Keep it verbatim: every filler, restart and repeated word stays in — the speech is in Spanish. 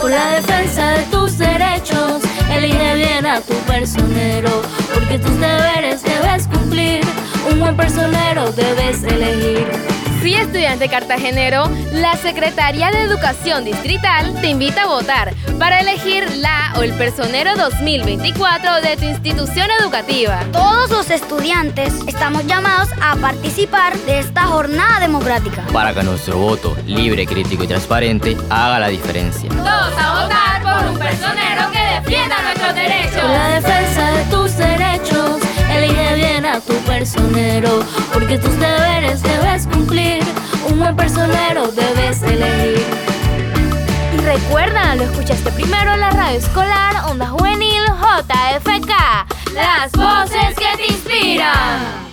Por la defensa de tus derechos, elige bien a tu personero, porque tus deberes debes cumplir, un buen personero debes elegir. Sí, estudiante cartagenero, la Secretaría de Educación Distrital te invita a votar para elegir la o el personero dos mil veinticuatro de tu institución educativa. Todos los estudiantes estamos llamados a participar de esta jornada democrática, para que nuestro voto, libre, crítico y transparente, haga la diferencia. Todos a votar por un personero que defienda nuestros derechos. Por la defensa de tus derechos, elige bien a tu personero, porque tus deberes debes cumplir, un buen personero debes elegir. Y recuerda, lo escuchaste primero en la radio escolar Onda Juvenil J F K, las voces que te inspiran.